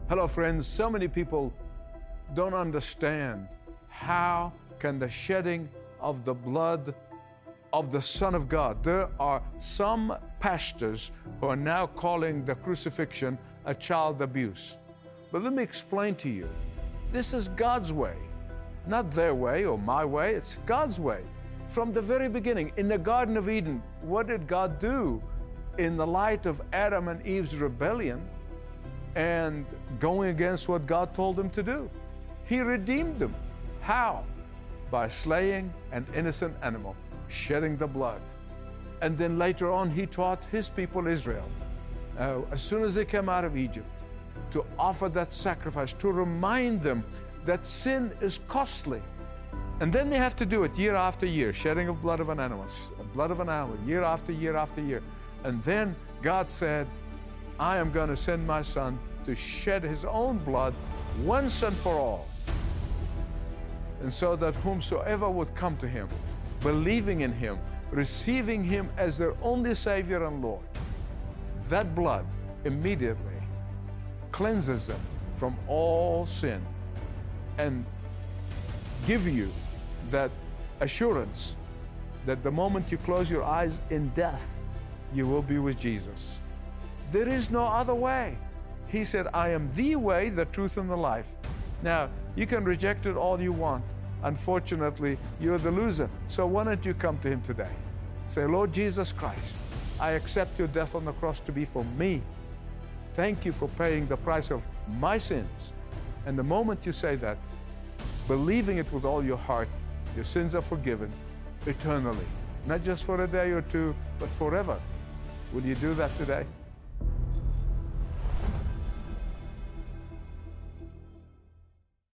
Hello friends, so many people don't understand how can the shedding of the blood of the Son of God. There are some pastors who are now calling the crucifixion a child abuse. But let me explain to you, this is God's way, not their way or my way, it's God's way. From the very beginning, in the Garden of Eden, what did God do? In the light of Adam and Eve's rebellion and going against what God told them to do, He redeemed them. How? By slaying an innocent animal, shedding the blood. And then later on, He taught His people Israel, as soon as they came out of Egypt, to offer that sacrifice, to remind them that sin is costly. And then they have to do it year after year, shedding of blood of an animal, year after year after year. And then God said, I am going to send my Son to shed His own blood once and for all. And so that whomsoever would come to Him, believing in Him, receiving Him as their only Savior and Lord, that blood immediately cleanses them from all sin and give you that assurance that the moment you close your eyes in death, you will be with Jesus. There is no other way. He said, I am the way, the truth, and the life. Now, you can reject it all you want. Unfortunately, you're the loser. So why don't you come to Him today? Say, Lord Jesus Christ, I accept your death on the cross to be for me. Thank you for paying the price of my sins. And the moment you say that, believing it with all your heart, your sins are forgiven eternally. Not just for a day or two, but forever. Will you do that today?